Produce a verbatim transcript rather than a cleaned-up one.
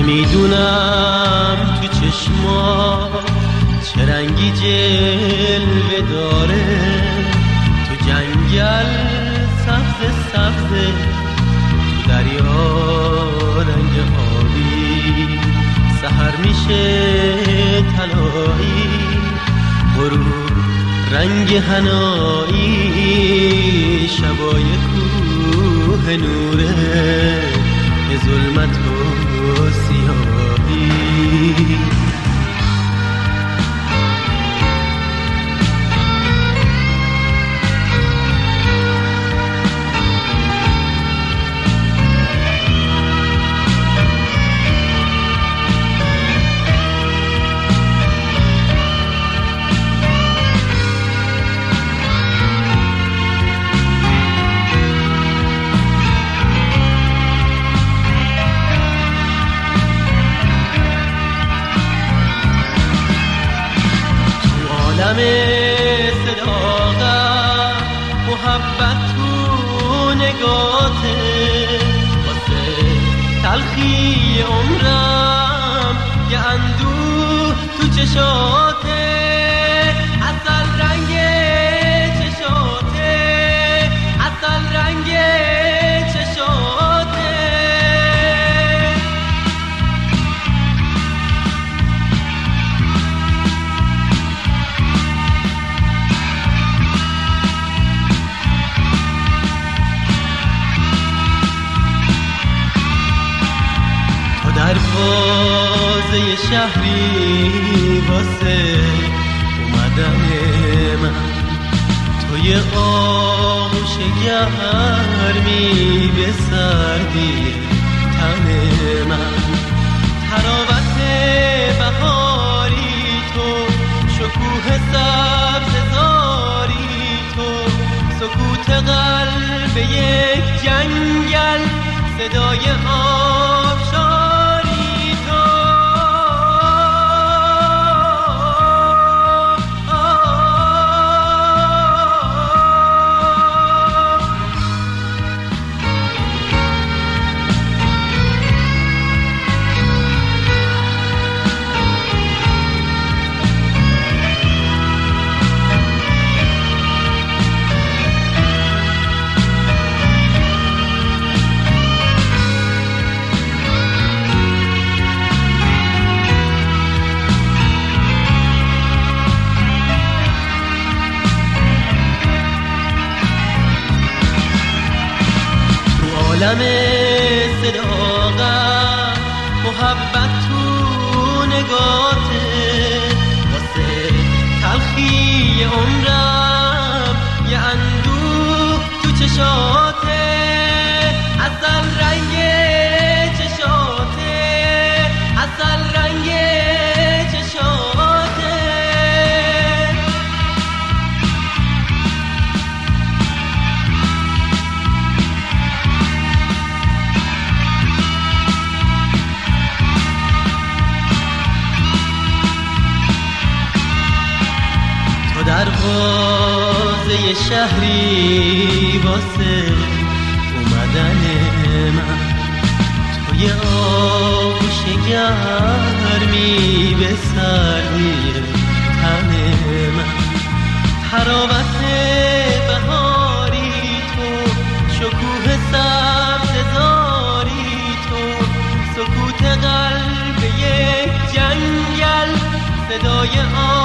نمیدونم تو چشما چه رنگی جلوه داره، تو جنگل سبز سبز، تو دریا رنگ آبی، سحر میشه طلایی، غروب رنگ حنایی، شبای کوه نوره به ظلمت و سیاهی. عالم صداقت محبت تو نگاته، واسه تلخی عمرم یه اندوه تو چشاته، اصل رنگ چشاته، اصل رنگ چشاته. دروازه شهری واسه اومدن من، توی آغوش گرمی به سردی تن من، تراوت بهاری تو، شکوه سبززاری تو، سکوت قلب یک جنگل، صدای آبشار. عالم صداقت محبت تو نگاته، واسه تلخی عمرم یه اندوه تو چشاته، اصل رنگ چشاته، اصل رنگ چشاته. دروازه شهری واسه اومدن من، توی آغوش گرمی به سردی تن من، تراوت بهاری تو، شکوه سبززاری تو، سکوت قلب یک جنگل، صدای آب